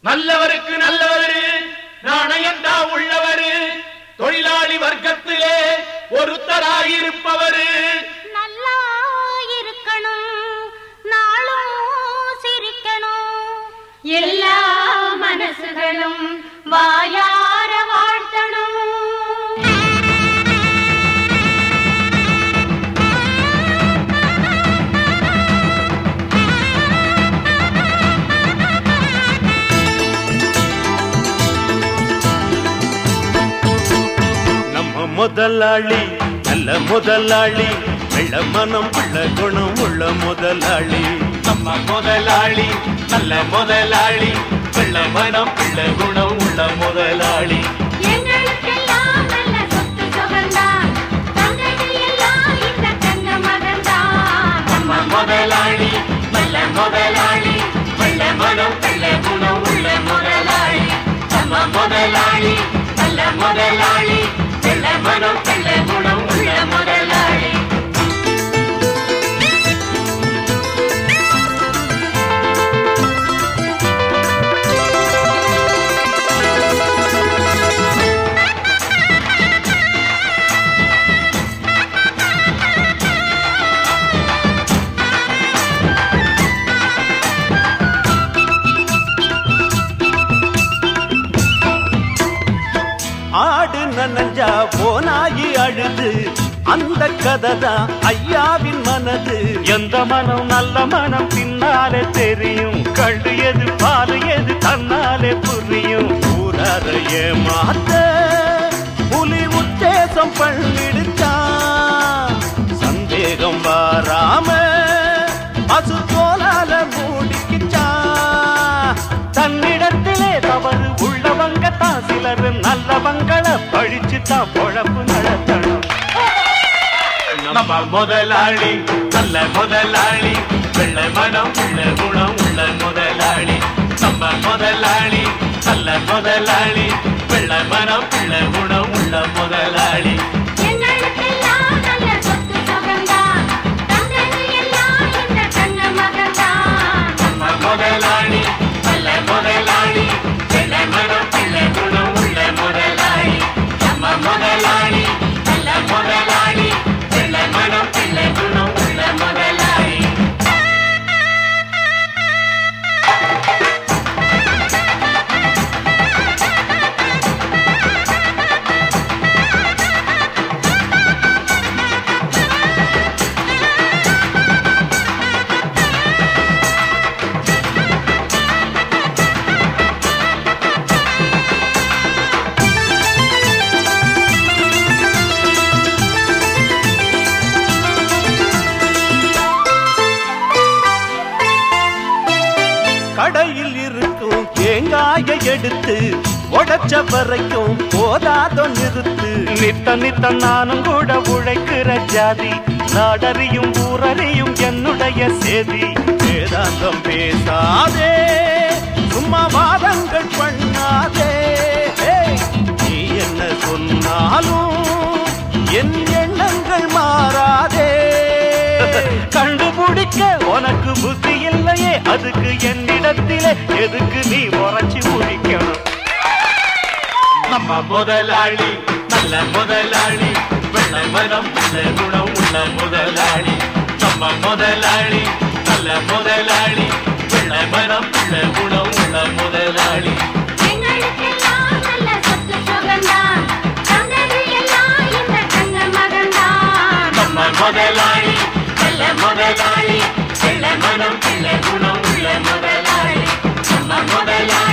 நல்லவருக்கு நல்லவரு நாணயந்தா உள்ளவரு தொழிலாளி வர்க்கத்திலே ஒருத்தராயிருப்பவரு நல்லா இருக்கணும் நாளும் சிரிக்கணும் எல்லா மனசுகளும் வாயார வாழ்த்தணும். முதலாளி நல்ல முதலாளி வெள்ள மனம் உள்ள குணம் உள்ள முதலாளி நம்ம முதலாளி நல்ல முதலாளி வெள்ள மனம் உள்ள குணம் உள்ள முதலாளி எங்களுக்கெல்லாம் நல்ல சொத்து சுகந்தான் தங்கங்கள் எல்லாம் இந்த தங்க மகன்தான். நம்ம முதலாளி நல்ல முதலாளி வெள்ள மனம் உள்ள குணம் உள்ள முதலாளி நம்ம முதலாளி நல்ல முதலாளி வெள்ள மனம் உள்ள குணம் உள்ள முதலாளி. ஆடு நனஞ்சா போனாயி அழுது அந்த கதைதான் ஐயாவின் மனது. எந்த மனம் நல்ல மனம் பின்னாலே தெரியும், கண்டு எது பாரு எது தன்னாலே புரியும். ஊரார ஏமாத்த புலி உத்தேசம் பண்ணிடுச்சான், சந்தேகம் வாராம பசு தோலால மூடிக்கிச்சான். தன்னிடத்திலே தவறு உள்ளவங்க தான் சிலர் நல்லவங்களை பழிச்சு தான் பொழப்பு நடத்தணும். நம்ம முதலாளி நல்ல முதலாளி வெள்ள மனம் உள்ள குணம் உள்ள முதலாளி நம்ம முதலாளி நல்ல முதலாளி வெள்ள மனம் உள்ள குணம் உள்ள முதலாளி. எங்களுக்கெல்லாம் நல்ல சொத்து சுகந்தான் தங்கங்கள் எல்லாம் இந்த தங்க மகன்தான். நம்ம முதலாளி நல்ல முதலாளி வெள்ள மனம் உள்ள குணம் உள்ள முதலாளி நம்ம முதலாளி நல்ல முதலாளி வெள்ள மனம் உள்ள குணம் உள்ள முதலாளி. கடையில் இருக்கும் தேங்காய எடுத்து உடைச்ச வரைக்கும் போதாதோ நிறுத்து. நித்த நித்த நானும் கூட உழைக்கிற ஜாதி, நாடறியும் ஊரறியும் என்னுடைய சேதி. வேதாந்தம் பேசாதே சும்மா வாதங்கள் பண்ணாதே, நீ என்ன சொன்னாலும் என் எண்ணங்கள் மாறாதே. கண்டுபிடிக்க உனக்கு புத்தி இல்லையே, அதுக்கு என்னிடத்திலே எதுக்கு நீ உரைச்சி முடிக்கணும். நம்ம முதலாளி நல்ல முதலாளி வெள்ள மனம் உள்ள குணம் உள்ள முதலாளி நம்ம முதலாளி நல்ல முதலாளி வெள்ள மனம் உள்ள குணம் உள்ள முதலாளி. எங்களுக்கெல்லாம் நல்ல சொத்து சுகந்தான் தங்கங்கள் எல்லாம் இந்த தங்க மகன்தான். நம்ம முதலாளி நல்ல முதலாளி வெள்ள மனம் உள்ள குணம் உள்ள முதலாளி நம்ம முதலாளி